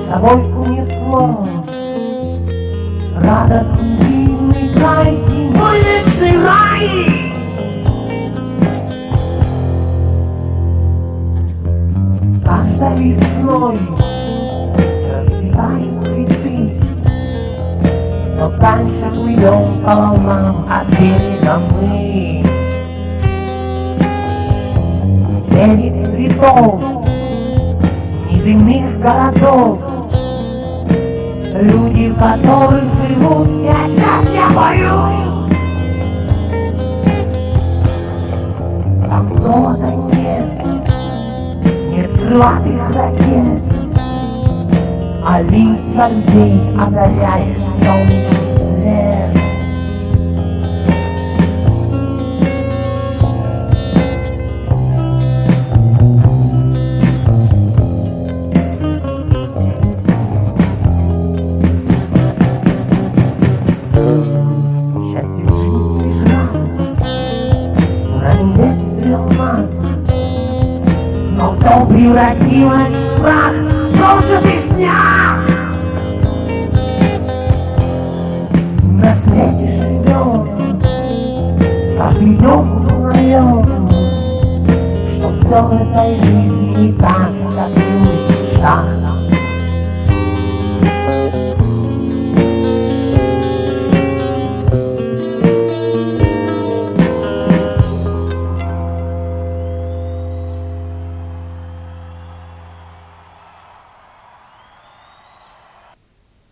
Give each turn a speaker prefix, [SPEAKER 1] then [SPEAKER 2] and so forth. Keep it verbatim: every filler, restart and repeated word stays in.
[SPEAKER 1] собой унесло радостный дивный край и мой вечный рай. Каждой весной расцветают цветы, все дальше плывем по волнам от берега мы. Девять цветов неземных городов, люди, в которых живут и от счастья воюют. Там золота нет, нет крылатых ракет, а лица людей озаряет солнечный свет. Счастье в жизни лишь раз, ранен бедствие у нас, но все превратилось в прах в прожитых днях. На свете живем, с каждым днем узнаем, что все в этой жизни не так, как в мечтах.